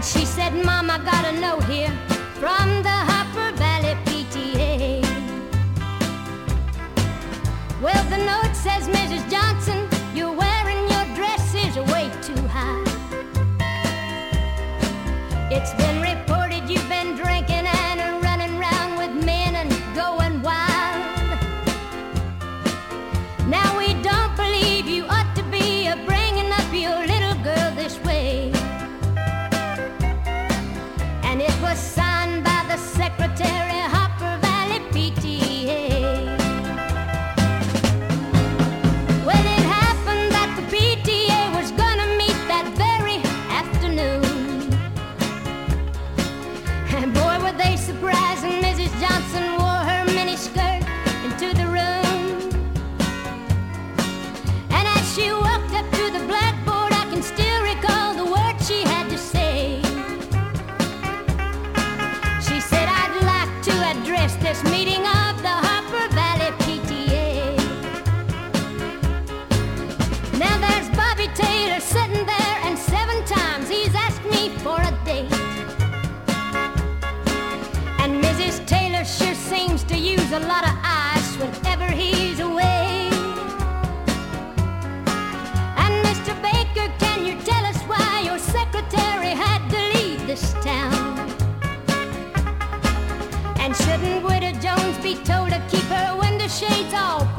And she said, Mom, I got a note here from the Harper Valley PTA. Well, the note says, Mrs. Johnson, you're wearing your dresses way too high. It's been reported you've been drinking and running around with men and going wild. Now we don't believe you ought to be bringing up your little girl this way. And it was signed by the secretary, Harper Valley PTA. Well, it happened that the PTA was gonna meet that very afternoon. And boy, were they surprised when Mrs. Johnson wore her miniskirt into the room. And as she walked up to the blackboard, I can still recall the words she had to say. She said, I'd like to address this meeting of the Harper Valley PTA. Now there's Bobby Taylor sitting there, and 7 times he's asked me for a date. And Mrs. Taylor sure seems to use a lot of ice whenever he's away. And Mr. Baker, can you tell us why your secretary had to leave this town? And shouldn't Widow Jones be told to keep her window shades all